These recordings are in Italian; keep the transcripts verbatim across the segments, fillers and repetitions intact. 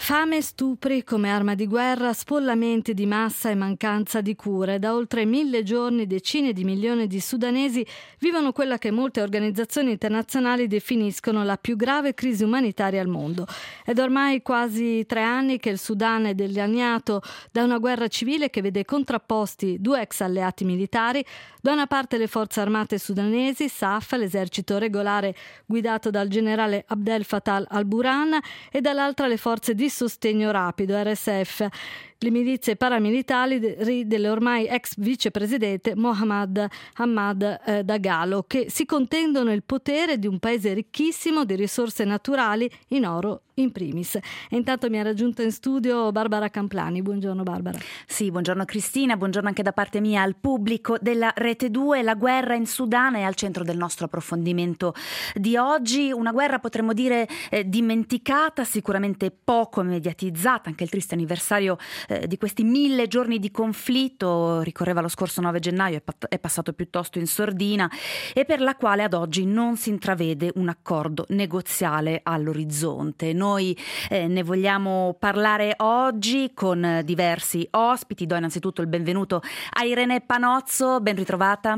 Fame e stupri come arma di guerra, spollamenti di massa e mancanza di cure. Da oltre mille giorni decine di milioni di sudanesi vivono quella che molte organizzazioni internazionali definiscono la più grave crisi umanitaria al mondo. Ed ormai quasi tre anni che il Sudan è dilaniato da una guerra civile che vede contrapposti due ex alleati militari. Da una parte le forze armate sudanesi, S A F, l'esercito regolare guidato dal generale Abdel Fattah al-Burhan, e dall'altra le forze di sostegno rapido, R S F, le milizie paramilitari delle ormai ex vicepresidente Mohamed Hamad eh, Dagalo, che si contendono il potere di un paese ricchissimo di risorse naturali, in oro in primis. E intanto mi ha raggiunto in studio Barbara Camplani. Buongiorno Barbara. Sì, buongiorno Cristina, buongiorno anche da parte mia al pubblico della Rete due. La guerra in Sudan è al centro del nostro approfondimento di oggi, una guerra potremmo dire eh, dimenticata, sicuramente poco mediatizzata. Anche il triste anniversario eh, di questi mille giorni di conflitto ricorreva lo scorso nove gennaio, è, pat- è passato piuttosto in sordina, e per la quale ad oggi non si intravede un accordo negoziale all'orizzonte. Noi eh, ne vogliamo parlare oggi con diversi ospiti. Do innanzitutto il benvenuto a Irene Panozzo, ben ritrovata.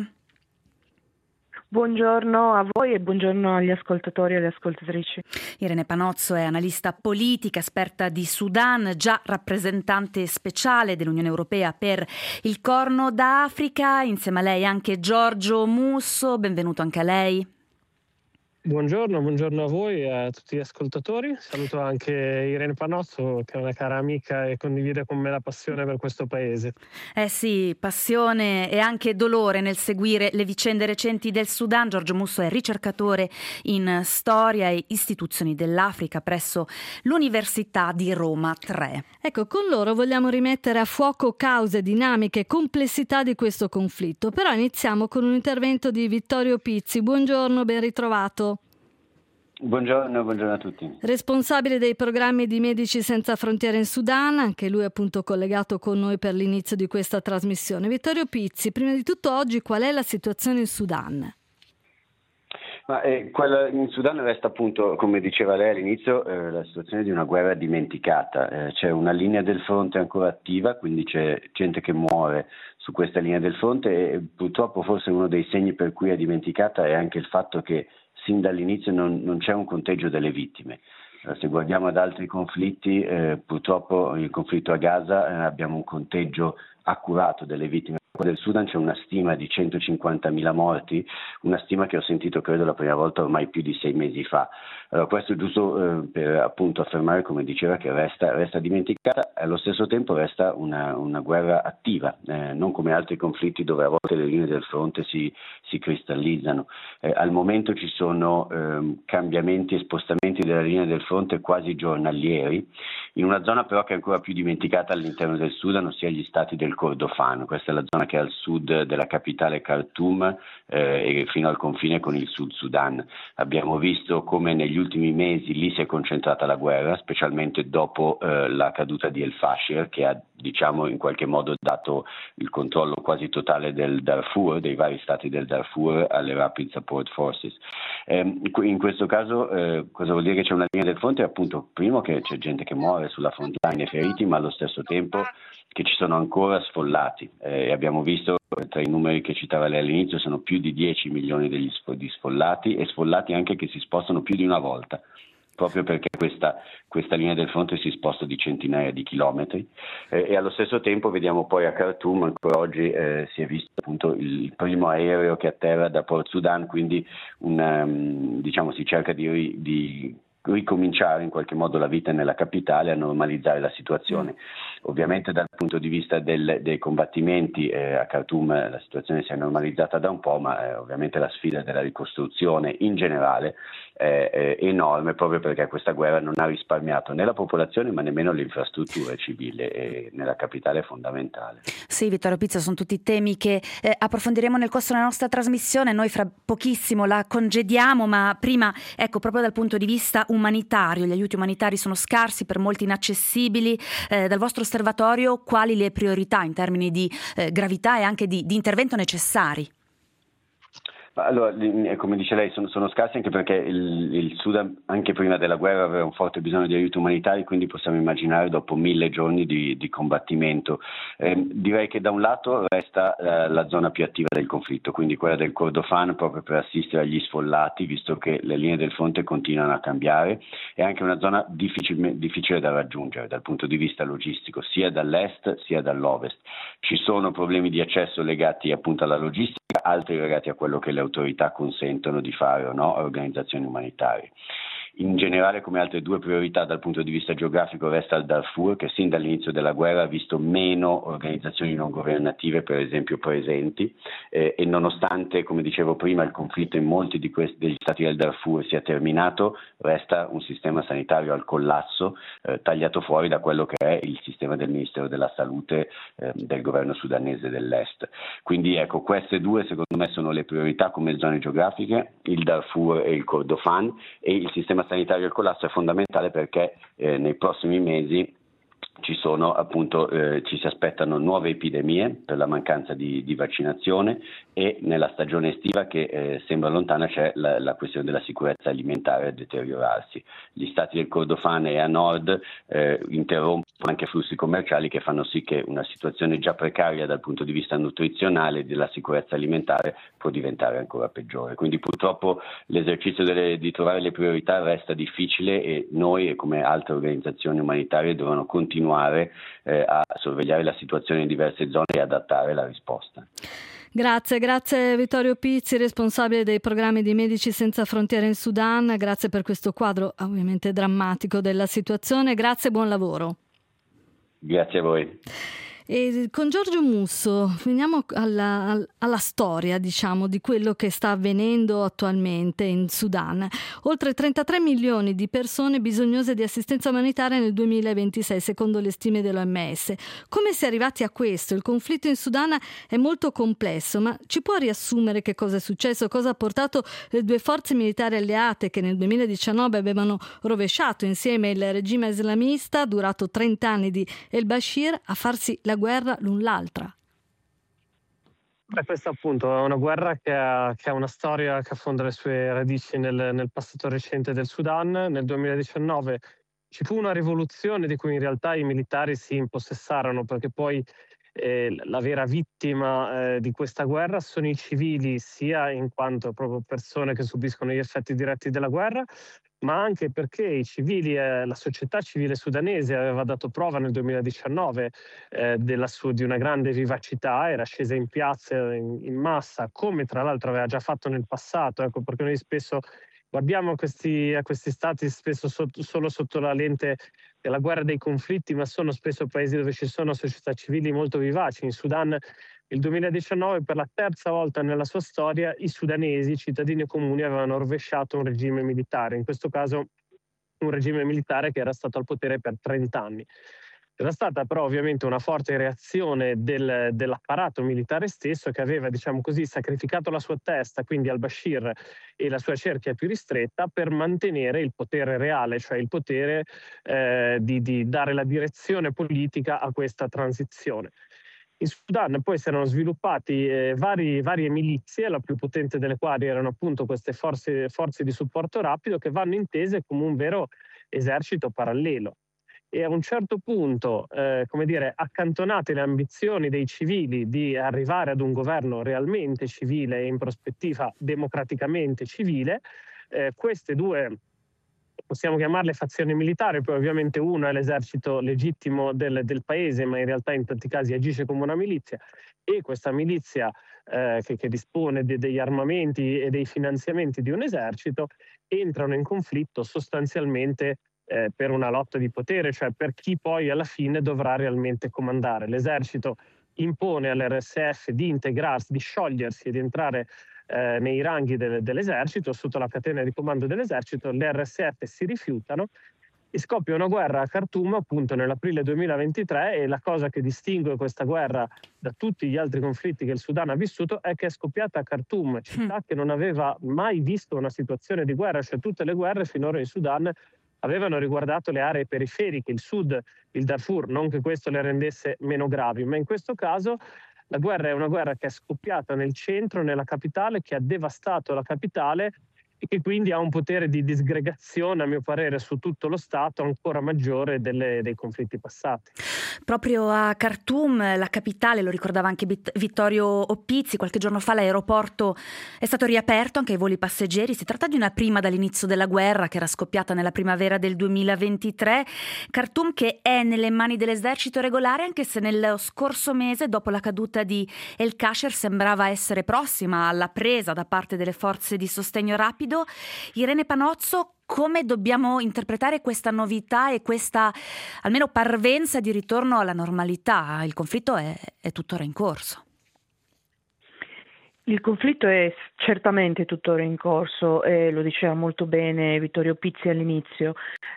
Buongiorno a voi e buongiorno agli ascoltatori e alle ascoltatrici. Irene Panozzo è analista politica, esperta di Sudan, già rappresentante speciale dell'Unione Europea per il Corno d'Africa. Insieme a lei anche Giorgio Musso, benvenuto anche a lei. Buongiorno, buongiorno a voi e a tutti gli ascoltatori. Saluto anche Irene Panozzo, che è una cara amica e condivide con me la passione per questo paese. Eh sì, passione e anche dolore nel seguire le vicende recenti del Sudan. Giorgio Musso è ricercatore in storia e istituzioni dell'Africa presso l'Università di Roma tre. Ecco, con loro vogliamo rimettere a fuoco cause, dinamiche e complessità di questo conflitto. Però iniziamo con un intervento di Vittorio Pizzi. Buongiorno, ben ritrovato. Buongiorno, buongiorno a tutti. Responsabile dei programmi di Medici Senza Frontiere in Sudan, anche lui appunto collegato con noi per l'inizio di questa trasmissione. Vittorio Pizzi, prima di tutto oggi qual è la situazione in Sudan? Ma, eh, quella in Sudan resta appunto, come diceva lei all'inizio, eh, la situazione di una guerra dimenticata. Eh, c'è una linea del fronte ancora attiva, quindi c'è gente che muore su questa linea del fronte, e purtroppo forse uno dei segni per cui è dimenticata è anche il fatto che sin dall'inizio non, non c'è un conteggio delle vittime. Se guardiamo ad altri conflitti, eh, purtroppo il conflitto a Gaza, eh, abbiamo un conteggio accurato delle vittime. Del Sudan c'è una stima di centocinquantamila morti, una stima che ho sentito credo la prima volta ormai più di sei mesi fa. Allora, questo è giusto eh, per appunto affermare, come diceva, che resta, resta dimenticata, allo stesso tempo resta una, una guerra attiva, eh, non come altri conflitti dove a volte le linee del fronte si, si cristallizzano. Eh, al momento ci sono eh, cambiamenti e spostamenti della linea del fronte quasi giornalieri, in una zona però che è ancora più dimenticata all'interno del Sudan, ossia gli stati del Kordofano. Questa è la zona che è al sud della capitale Khartoum eh, e fino al confine con il Sud Sudan. Abbiamo visto come negli ultimi mesi lì si è concentrata la guerra, specialmente dopo eh, la caduta di El Fasher, che ha diciamo in qualche modo dato il controllo quasi totale del Darfur, dei vari stati del Darfur, alle Rapid Support Forces. Eh, in questo caso eh, cosa vuol dire che c'è una linea del fronte? Appunto, primo, che c'è gente che muore sulla frontline e feriti, ma allo stesso tempo che ci sono ancora sfollati. Eh, abbiamo visto tra i numeri che citava lei all'inizio sono più di dieci milioni degli di sfollati, e sfollati anche che si spostano più di una volta, proprio perché questa, questa linea del fronte si sposta di centinaia di chilometri, eh, e allo stesso tempo vediamo poi a Khartoum ancora oggi eh, si è visto appunto il primo aereo che atterra da Port Sudan, quindi una, diciamo si cerca di, di ricominciare in qualche modo la vita nella capitale, a normalizzare la situazione. Ovviamente dal punto di vista del, dei combattimenti eh, a Khartoum la situazione si è normalizzata da un po', ma eh, ovviamente la sfida della ricostruzione in generale è, è enorme, proprio perché questa guerra non ha risparmiato né la popolazione ma nemmeno le infrastrutture civili, e nella capitale è fondamentale. Sì, Vittorio Pizza, sono tutti temi che eh, approfondiremo nel corso della nostra trasmissione. Noi fra pochissimo la congediamo, ma prima, ecco, proprio dal punto di vista umanitario, gli aiuti umanitari sono scarsi, per molti inaccessibili. Eh, dal vostro osservatorio, quali le priorità in termini di eh, gravità e anche di, di intervento necessari? Allora, come dice lei, sono, sono scarsi anche perché il, il Sudan anche prima della guerra aveva un forte bisogno di aiuto umanitario, quindi possiamo immaginare dopo mille giorni di, di combattimento. Eh, direi che da un lato resta eh, la zona più attiva del conflitto, quindi quella del Kordofan, proprio per assistere agli sfollati, visto che le linee del fronte continuano a cambiare. È anche una zona difficile, difficile da raggiungere dal punto di vista logistico, sia dall'est sia dall'ovest. Ci sono problemi di accesso legati appunto alla logistica, altri legati a quello che le autorità consentono di fare o no a organizzazioni umanitarie. In generale, come altre due priorità dal punto di vista geografico, resta il Darfur, che sin dall'inizio della guerra ha visto meno organizzazioni non governative, per esempio, presenti, eh, e nonostante, come dicevo prima, il conflitto in molti di questi, degli stati del Darfur sia terminato, resta un sistema sanitario al collasso, eh, tagliato fuori da quello che è il sistema del Ministero della Salute eh, del governo sudanese dell'Est. Quindi ecco, queste due secondo me sono le priorità come zone geografiche, il Darfur e il Kordofan, e il sistema sanitario al collasso è fondamentale perché eh, nei prossimi mesi ci sono appunto eh, ci si aspettano nuove epidemie per la mancanza di, di vaccinazione, e nella stagione estiva che eh, sembra lontana c'è la, la questione della sicurezza alimentare a deteriorarsi. Gli stati del Kordofan e a nord eh, interrompono anche flussi commerciali che fanno sì che una situazione già precaria dal punto di vista nutrizionale e della sicurezza alimentare può diventare ancora peggiore. Quindi purtroppo l'esercizio delle, di trovare le priorità resta difficile, e noi e come altre organizzazioni umanitarie devono continuare Eh, a sorvegliare la situazione in diverse zone e adattare la risposta. Grazie, grazie Vittorio Pizzi, responsabile dei programmi di Medici Senza Frontiere in Sudan. Grazie per questo quadro ovviamente drammatico della situazione. Grazie e buon lavoro. Grazie a voi. E con Giorgio Musso veniamo alla, alla storia, diciamo, di quello che sta avvenendo attualmente in Sudan. Oltre trentatré milioni di persone bisognose di assistenza umanitaria nel duemilaventisei, secondo le stime dell'O M S. Come si è arrivati a questo? Il conflitto in Sudan è molto complesso, ma ci può riassumere che cosa è successo? Cosa ha portato le due forze militari alleate che nel duemiladiciannove avevano rovesciato insieme il regime islamista durato trenta anni di El Bashir a farsi la guerra l'un l'altra? Beh, questa appunto è una guerra che ha, che ha una storia che affonda le sue radici nel, nel passato recente del Sudan. Nel duemiladiciannove ci fu una rivoluzione di cui in realtà i militari si impossessarono, perché poi eh, la vera vittima eh, di questa guerra sono i civili, sia in quanto proprio persone che subiscono gli effetti diretti della guerra, ma anche perché i civili, eh, la società civile sudanese aveva dato prova nel duemiladiciannove eh, della sua, di una grande vivacità, era scesa in piazza in, in massa, come tra l'altro aveva già fatto nel passato, ecco perché noi spesso guardiamo questi, a questi stati spesso sotto, solo sotto la lente della guerra dei conflitti, ma sono spesso paesi dove ci sono società civili molto vivaci. In Sudan nel duemiladiciannove, per la terza volta nella sua storia, i sudanesi, i cittadini comuni, avevano rovesciato un regime militare, in questo caso un regime militare che era stato al potere per trenta anni. Era stata però ovviamente una forte reazione del, dell'apparato militare stesso, che aveva, diciamo così, sacrificato la sua testa, quindi al-Bashir e la sua cerchia più ristretta, per mantenere il potere reale, cioè il potere eh, di, di dare la direzione politica a questa transizione. In Sudan poi si erano sviluppati eh, vari, varie milizie, la più potente delle quali erano appunto queste forze, forze di supporto rapido, che vanno intese come un vero esercito parallelo. E a un certo punto, eh, come dire, accantonate le ambizioni dei civili di arrivare ad un governo realmente civile e in prospettiva democraticamente civile, eh, queste due, possiamo chiamarle fazioni militari, poi ovviamente una è l'esercito legittimo del, del paese, ma in realtà in tanti casi agisce come una milizia, e questa milizia eh, che, che dispone de, degli armamenti e dei finanziamenti di un esercito, entrano in conflitto sostanzialmente eh, per una lotta di potere, cioè per chi poi alla fine dovrà realmente comandare. L'esercito impone all'R S F di integrarsi, di sciogliersi e di entrare Eh, nei ranghi del, dell'esercito, sotto la catena di comando dell'esercito. Le R S F si rifiutano e scoppia una guerra a Khartoum appunto nell'aprile duemilaventitré, e la cosa che distingue questa guerra da tutti gli altri conflitti che il Sudan ha vissuto è che è scoppiata a Khartoum, città che non aveva mai visto una situazione di guerra, cioè tutte le guerre finora in Sudan avevano riguardato le aree periferiche, il sud, il Darfur, non che questo le rendesse meno gravi, ma in questo caso La guerra è una guerra che è scoppiata nel centro, nella capitale, che ha devastato la capitale e che quindi ha un potere di disgregazione, a mio parere, su tutto lo Stato ancora maggiore delle, dei conflitti passati. Proprio a Khartoum, la capitale, lo ricordava anche Vittorio Oppizzi, qualche giorno fa l'aeroporto è stato riaperto anche ai voli passeggeri. Si tratta di una prima dall'inizio della guerra che era scoppiata nella primavera del duemilaventitré. Khartoum che è nelle mani dell'esercito regolare, anche se nello scorso mese, dopo la caduta di El Kasher, sembrava essere prossima alla presa da parte delle forze di sostegno rapido. Irene Panozzo, come dobbiamo interpretare questa novità e questa almeno parvenza di ritorno alla normalità? Il conflitto è, è tuttora in corso. Il conflitto è certamente tuttora in corso, e lo diceva molto bene Vittorio Pizzi all'inizio,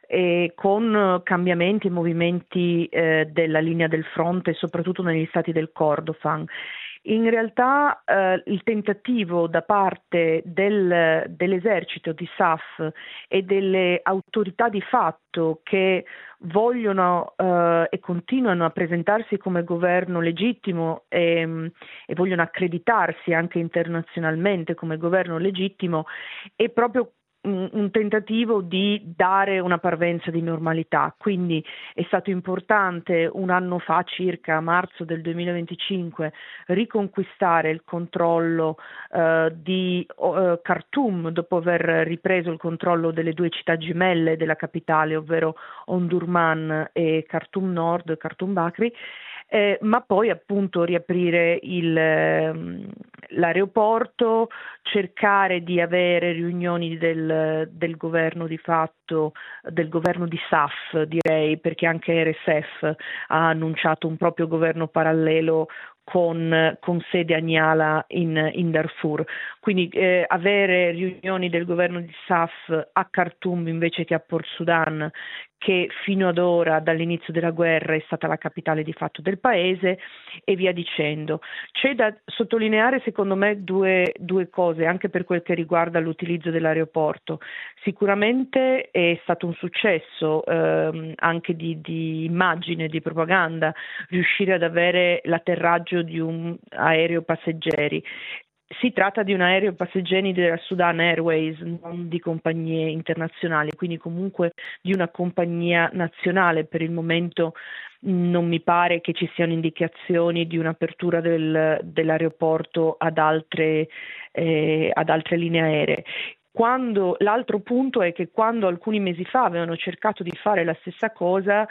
e con cambiamenti e movimenti eh, della linea del fronte, soprattutto negli stati del Kordofan. In realtà eh, il tentativo da parte del, dell'esercito di S A F e delle autorità di fatto che vogliono eh, e continuano a presentarsi come governo legittimo e, e vogliono accreditarsi anche internazionalmente come governo legittimo è proprio un tentativo di dare una parvenza di normalità. Quindi è stato importante un anno fa, circa a marzo del duemilaventicinque, riconquistare il controllo eh, di eh, Khartoum dopo aver ripreso il controllo delle due città gemelle della capitale, ovvero Omdurman e Khartoum Nord, Khartoum Bakri. Eh, ma poi appunto riaprire il, ehm, l'aeroporto, cercare di avere riunioni del, del governo di fatto, del governo di S A F direi, perché anche R S F ha annunciato un proprio governo parallelo con, con sede a Nyala in, in Darfur. Quindi eh, avere riunioni del governo di S A F a Khartoum invece che a Port Sudan, che fino ad ora, dall'inizio della guerra, è stata la capitale di fatto del paese, e via dicendo. C'è da sottolineare, secondo me, due, due cose, anche per quel che riguarda l'utilizzo dell'aeroporto. Sicuramente è stato un successo ehm, anche di, di immagine, di propaganda, riuscire ad avere l'atterraggio di un aereo passeggeri. Si tratta di un aereo passeggeri della Sudan Airways, non di compagnie internazionali, quindi comunque di una compagnia nazionale. Per il momento non mi pare che ci siano indicazioni di un'apertura del, dell'aeroporto ad altre, eh, ad altre linee aeree. Quando, l'altro punto è che quando alcuni mesi fa avevano cercato di fare la stessa cosa,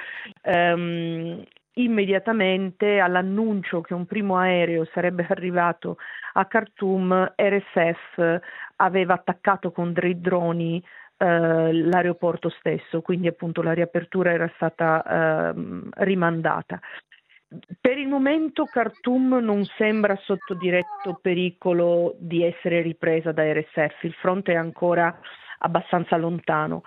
ehm, immediatamente all'annuncio che un primo aereo sarebbe arrivato a Khartoum, R S F aveva attaccato con dei droni eh, l'aeroporto stesso, quindi appunto la riapertura era stata eh, rimandata. Per il momento Khartoum non sembra sotto diretto pericolo di essere ripresa da R S F, il fronte è ancora abbastanza lontano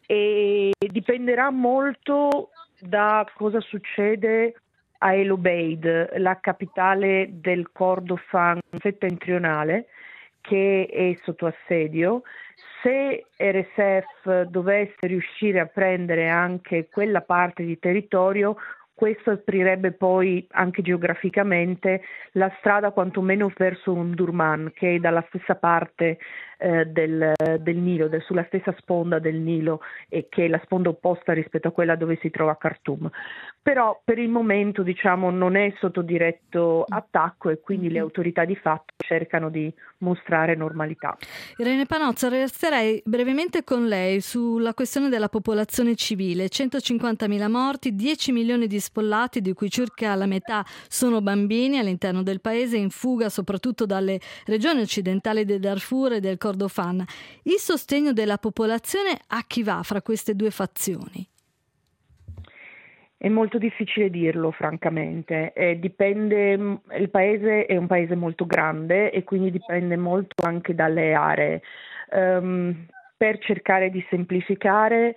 e dipenderà molto da cosa succede a El Obeid, la capitale del Kordofan settentrionale, che è sotto assedio. Se R S F dovesse riuscire a prendere anche quella parte di territorio, questo aprirebbe poi anche geograficamente la strada quantomeno verso Omdurman, che è dalla stessa parte eh, del, del Nilo, del, sulla stessa sponda del Nilo, e che è la sponda opposta rispetto a quella dove si trova Khartoum. Però per il momento diciamo non è sotto diretto attacco e quindi le autorità di fatto cercano di mostrare normalità. Irene Panozzo, resterei brevemente con lei sulla questione della popolazione civile. centocinquantamila morti, dieci milioni di sfollati, di cui circa la metà sono bambini all'interno del paese, in fuga soprattutto dalle regioni occidentali del Darfur e del Kordofan. Il sostegno della popolazione a chi va fra queste due fazioni? È molto difficile dirlo, francamente. Eh, dipende, il paese è un paese molto grande e quindi dipende molto anche dalle aree. Um, per cercare di semplificare,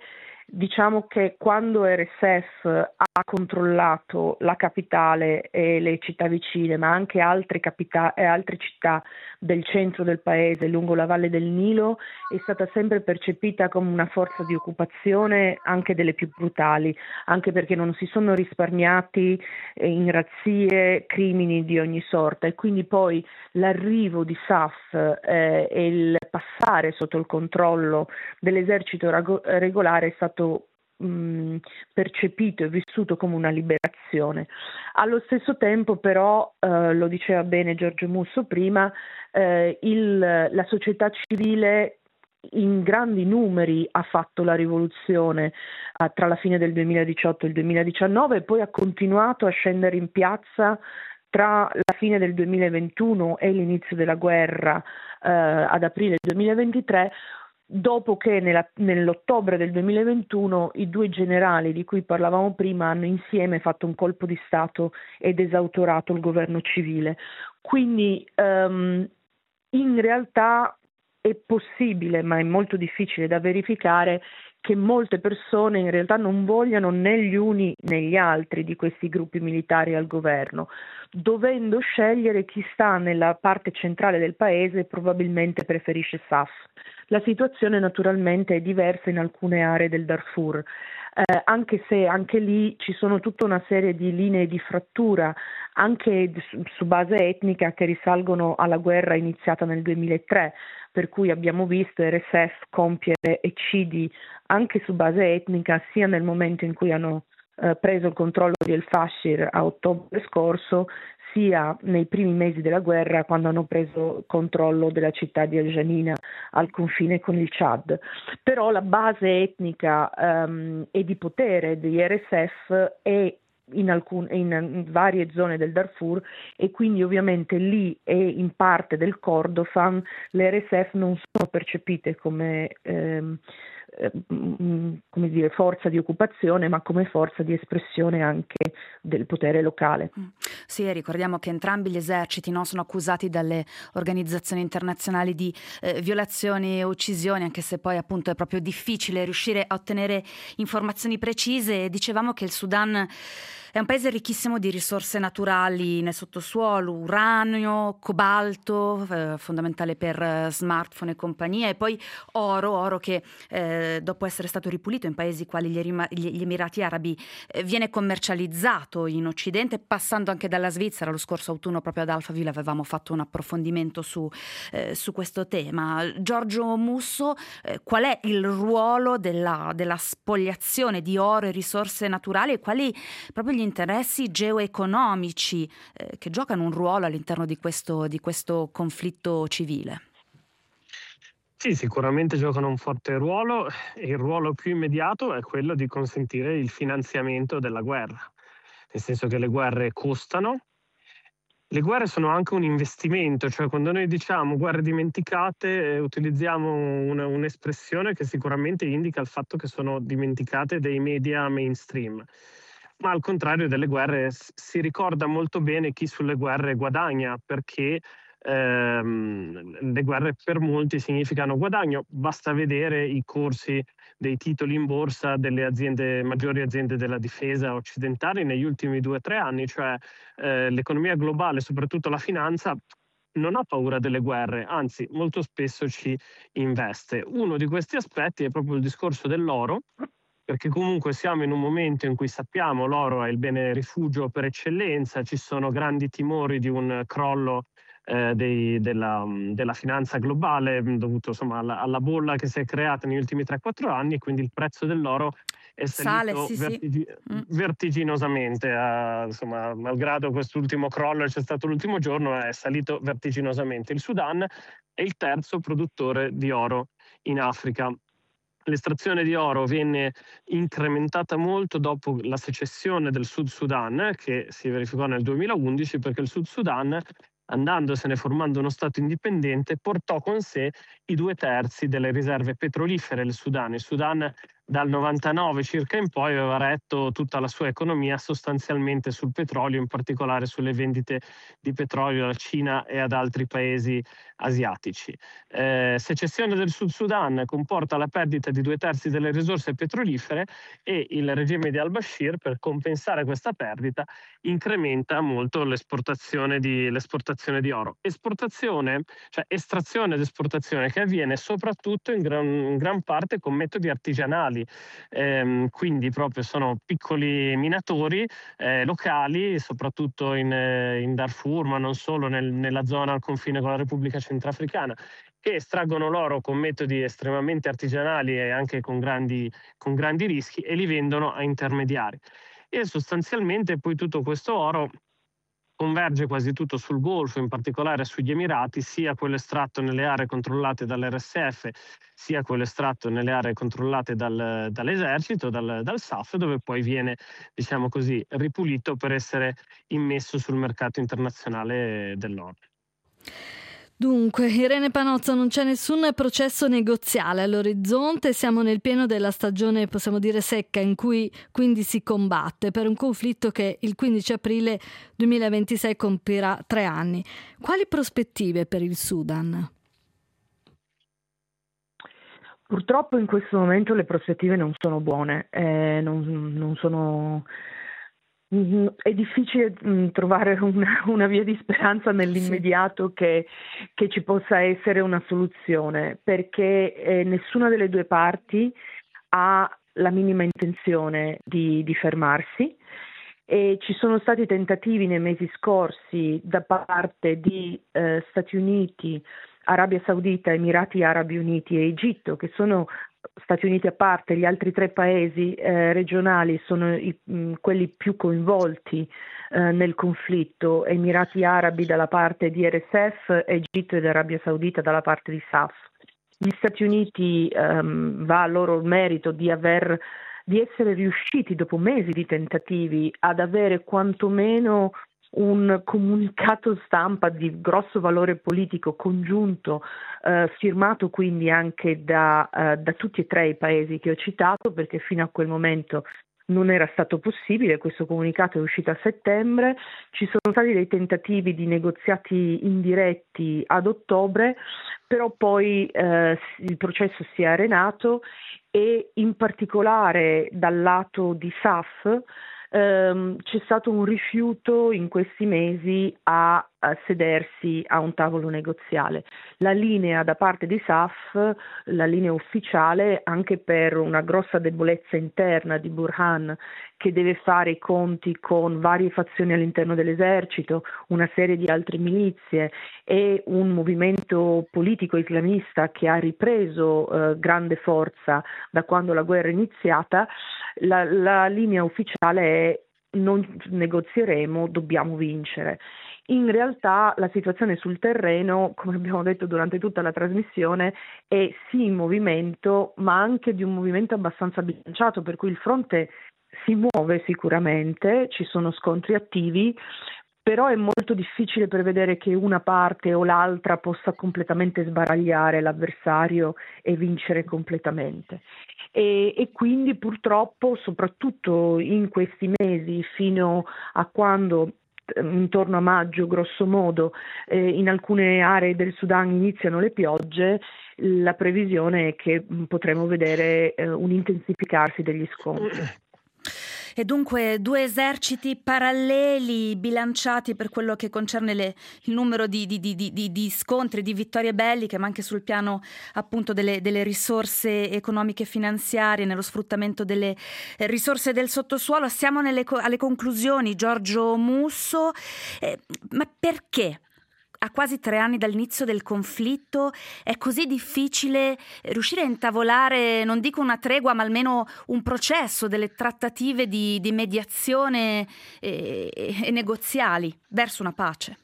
Diciamo che quando R S F ha controllato la capitale e le città vicine, ma anche altre, capita- e altre città del centro del paese, lungo la valle del Nilo, è stata sempre percepita come una forza di occupazione anche delle più brutali, anche perché non si sono risparmiati eh, in razzie, crimini di ogni sorta, e quindi poi l'arrivo di S A F eh, e il passare sotto il controllo dell'esercito rago- regolare è stato mh, percepito e vissuto come una liberazione. Allo stesso tempo però, eh, lo diceva bene Giorgio Musso prima, eh, il, la società civile in grandi numeri ha fatto la rivoluzione eh, tra la fine del duemiladiciotto e il duemiladiciannove, e poi ha continuato a scendere in piazza tra la fine del duemilaventuno e l'inizio della guerra eh, ad aprile duemilaventitré, dopo che nella, nell'ottobre del duemilaventuno i due generali di cui parlavamo prima hanno insieme fatto un colpo di Stato ed esautorato il governo civile. Quindi um, in realtà è possibile, ma è molto difficile da verificare, che molte persone in realtà non vogliano né gli uni né gli altri di questi gruppi militari al governo, dovendo scegliere chi sta nella parte centrale del paese probabilmente preferisce S A F. La situazione naturalmente è diversa in alcune aree del Darfur, eh, anche se anche lì ci sono tutta una serie di linee di frattura, anche su, su base etnica, che risalgono alla guerra iniziata nel duemilatré, per cui abbiamo visto R S F compiere eccidi anche su base etnica, sia nel momento in cui hanno eh, preso il controllo di El Fasher a ottobre scorso, sia nei primi mesi della guerra, quando hanno preso controllo della città di El Janina al confine con il Chad. Però la base etnica um, e di potere di R S F è in, alcun, in, in varie zone del Darfur, e quindi ovviamente lì e in parte del Kordofan le R S F non sono percepite come ehm, come dire, forza di occupazione, ma come forza di espressione anche del potere locale. Sì, ricordiamo che entrambi gli eserciti no, sono accusati dalle organizzazioni internazionali di eh, violazioni e uccisioni, anche se poi appunto è proprio difficile riuscire a ottenere informazioni precise. Dicevamo che il Sudan è un paese ricchissimo di risorse naturali nel sottosuolo, uranio, cobalto, eh, fondamentale per eh, smartphone e compagnia, e poi oro, oro che eh, dopo essere stato ripulito in paesi quali gli, Erima- gli Emirati Arabi eh, viene commercializzato in Occidente, passando anche dalla Svizzera. Lo scorso autunno proprio ad Alphaville avevamo fatto un approfondimento su, eh, su questo tema. Giorgio Musso, eh, qual è il ruolo della, della spoliazione di oro e risorse naturali, e quali proprio gli interessi geoeconomici eh, che giocano un ruolo all'interno di questo, di questo conflitto civile? Sì, sicuramente giocano un forte ruolo, e il ruolo più immediato è quello di consentire il finanziamento della guerra, nel senso che le guerre costano. Le guerre sono anche un investimento, cioè quando noi diciamo guerre dimenticate eh, utilizziamo una, un'espressione che sicuramente indica il fatto che sono dimenticate dai media mainstream. Ma al contrario delle guerre si ricorda molto bene chi sulle guerre guadagna, perché ehm, le guerre per molti significano guadagno. Basta vedere i corsi dei titoli in borsa delle aziende, maggiori aziende della difesa occidentali negli ultimi due o tre anni, cioè eh, l'economia globale, soprattutto la finanza, non ha paura delle guerre, anzi molto spesso ci investe. Uno di questi aspetti è proprio il discorso dell'oro, perché comunque siamo in un momento in cui sappiamo l'oro è il bene rifugio per eccellenza, ci sono grandi timori di un crollo eh, dei, della, della finanza globale dovuto insomma alla, alla bolla che si è creata negli ultimi tre quattro anni, e quindi il prezzo dell'oro è salito Sale, sì, vertigi- sì. Mm. vertiginosamente, eh, insomma, malgrado quest'ultimo crollo che c'è stato l'ultimo giorno, è salito vertiginosamente. Il Sudan è il terzo produttore di oro in Africa. L'estrazione di oro venne incrementata molto dopo la secessione del Sud Sudan, che si verificò nel duemilaundici, perché il Sud Sudan, andandosene formando uno Stato indipendente, portò con sé i due terzi delle riserve petrolifere del Sudan. Il Sudan dal novantanove circa in poi aveva retto tutta la sua economia sostanzialmente sul petrolio, in particolare sulle vendite di petrolio alla Cina e ad altri paesi asiatici. Eh, secessione del Sud Sudan comporta la perdita di due terzi delle risorse petrolifere e il regime di al-Bashir, per compensare questa perdita, incrementa molto l'esportazione di, l'esportazione di oro. Esportazione, cioè estrazione ed esportazione che avviene soprattutto in gran, in gran parte con metodi artigianali. Eh, quindi proprio sono piccoli minatori eh, locali, soprattutto in, eh, in Darfur, ma non solo, nel, nella zona al confine con la Repubblica Centrafricana, che estraggono l'oro con metodi estremamente artigianali e anche con grandi, con grandi rischi, e li vendono a intermediari. E sostanzialmente poi tutto questo oro converge quasi tutto sul Golfo, in particolare sugli Emirati, sia quello estratto nelle aree controllate dall'R S F, sia quello estratto nelle aree controllate dal, dall'esercito, dal, dal S A F, dove poi viene, diciamo così, ripulito per essere immesso sul mercato internazionale dell'oro. Dunque, Irene Panozzo, non c'è nessun processo negoziale all'orizzonte, siamo nel pieno della stagione, possiamo dire, secca, in cui quindi si combatte per un conflitto che il quindici aprile duemilaventisei compirà tre anni. Quali prospettive per il Sudan? Purtroppo in questo momento le prospettive non sono buone, eh, non, non sono... È difficile mh, trovare una, una via di speranza nell'immediato, sì, che, che ci possa essere una soluzione, perché eh, nessuna delle due parti ha la minima intenzione di, di fermarsi, e ci sono stati tentativi nei mesi scorsi da parte di eh, Stati Uniti, Arabia Saudita, Emirati Arabi Uniti e Egitto, che sono, Stati Uniti a parte, gli altri tre paesi eh, regionali sono i, mh, quelli più coinvolti eh, nel conflitto, Emirati Arabi dalla parte di R S F, Egitto ed Arabia Saudita dalla parte di S A F. Gli Stati Uniti ehm, va a loro il merito di aver di essere riusciti dopo mesi di tentativi ad avere quantomeno un comunicato stampa di grosso valore politico congiunto, eh, firmato quindi anche da, eh, da tutti e tre i paesi che ho citato, perché fino a quel momento non era stato possibile. Questo comunicato è uscito a settembre, ci sono stati dei tentativi di negoziati indiretti ad ottobre, però poi eh, il processo si è arenato, e in particolare dal lato di S A F ehm, c'è stato un rifiuto in questi mesi a, a sedersi a un tavolo negoziale. La linea da parte di S A F, la linea ufficiale, anche per una grossa debolezza interna di Burhan, che deve fare i conti con varie fazioni all'interno dell'esercito, una serie di altre milizie e un movimento politico islamista che ha ripreso eh, grande forza da quando la guerra è iniziata, la, la linea ufficiale è: non negozieremo, dobbiamo vincere. In realtà la situazione sul terreno, come abbiamo detto durante tutta la trasmissione, è sì in movimento, ma anche di un movimento abbastanza bilanciato, per cui il fronte si muove sicuramente, ci sono scontri attivi, però è molto difficile prevedere che una parte o l'altra possa completamente sbaragliare l'avversario e vincere completamente. E, e quindi purtroppo, soprattutto in questi mesi, fino a quando intorno a maggio grosso modo eh, in alcune aree del Sudan iniziano le piogge, la previsione è che potremo vedere eh, un intensificarsi degli scontri. E dunque due eserciti paralleli, bilanciati per quello che concerne le, il numero di, di, di, di, di scontri, di vittorie belliche, ma anche sul piano appunto delle, delle risorse economiche e finanziarie, nello sfruttamento delle risorse del sottosuolo. Siamo nelle, alle conclusioni, Giorgio Musso, eh, ma perché? A quasi tre anni dall'inizio del conflitto è così difficile riuscire a intavolare, non dico una tregua, ma almeno un processo, delle trattative di, di mediazione e, e negoziali verso una pace?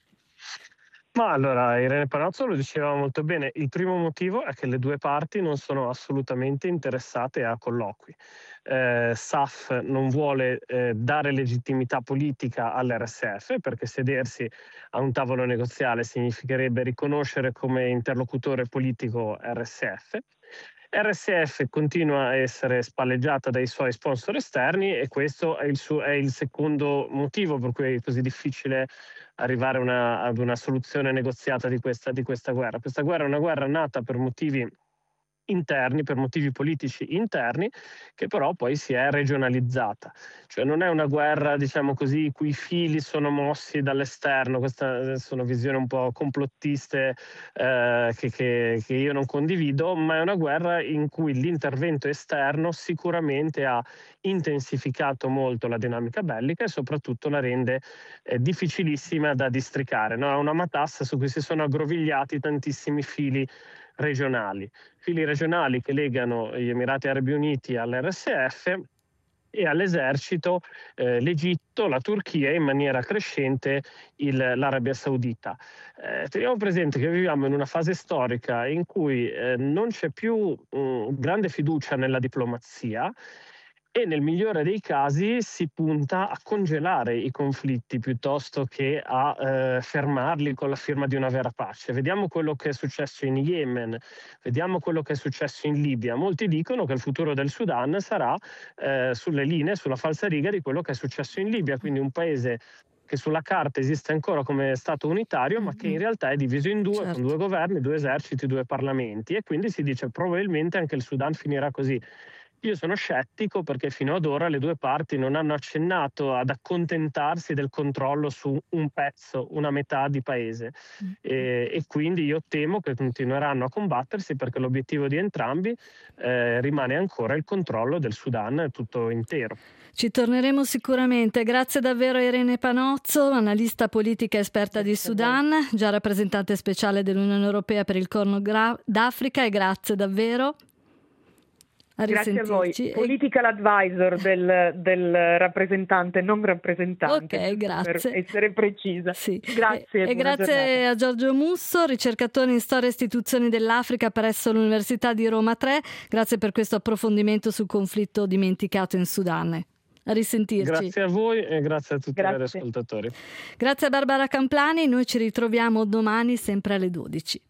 Ma allora, Irene Panozzo lo diceva molto bene. Il primo motivo è che le due parti non sono assolutamente interessate a colloqui. Eh, S A F non vuole eh, dare legittimità politica all'R S F, perché sedersi a un tavolo negoziale significherebbe riconoscere come interlocutore politico R S F. R S F continua a essere spalleggiata dai suoi sponsor esterni e questo è il, suo, è il secondo motivo per cui è così difficile arrivare una, ad una soluzione negoziata di questa, di questa guerra. Questa guerra è una guerra nata per motivi interni, per motivi politici interni, che però poi si è regionalizzata. Cioè non è una guerra, diciamo così, i cui fili sono mossi dall'esterno. Queste sono visioni un po' complottiste eh, che, che, che io non condivido, ma è una guerra in cui l'intervento esterno sicuramente ha intensificato molto la dinamica bellica e soprattutto la rende eh, difficilissima da districare, no? È una matassa su cui si sono aggrovigliati tantissimi fili regionali, fili regionali che legano gli Emirati Arabi Uniti all'R S F e all'esercito eh, l'Egitto, la Turchia e in maniera crescente il, l'Arabia Saudita. Eh, teniamo presente che viviamo in una fase storica in cui eh, non c'è più mh, grande fiducia nella diplomazia e nel migliore dei casi si punta a congelare i conflitti piuttosto che a eh, fermarli con la firma di una vera pace. Vediamo quello che è successo in Yemen, vediamo quello che è successo in Libia. Molti dicono che il futuro del Sudan sarà eh, sulle linee, sulla falsariga di quello che è successo in Libia, quindi un paese che sulla carta esiste ancora come Stato unitario, ma che in realtà è diviso in due, certo, con due governi, due eserciti, due parlamenti, e quindi si dice probabilmente anche il Sudan finirà così. Io sono scettico perché fino ad ora le due parti non hanno accennato ad accontentarsi del controllo su un pezzo, una metà di paese e, e quindi io temo che continueranno a combattersi perché l'obiettivo di entrambi eh, rimane ancora il controllo del Sudan tutto intero. Ci torneremo sicuramente. Grazie davvero a Irene Panozzo, analista politica esperta di Sudan, già rappresentante speciale dell'Unione Europea per il Corno d'Africa, e grazie davvero. A Grazie a voi, political advisor del, del rappresentante, non rappresentante, ok, grazie, per essere precisa. Sì. Grazie. E, e grazie giornata. A Giorgio Musso, ricercatore in storia e istituzioni dell'Africa presso l'Università di Roma tre. Grazie per questo approfondimento sul conflitto dimenticato in Sudan. A risentirci. Grazie a voi e grazie a tutti grazie. gli ascoltatori. Grazie a Barbara Camplani, noi ci ritroviamo domani sempre alle dodici.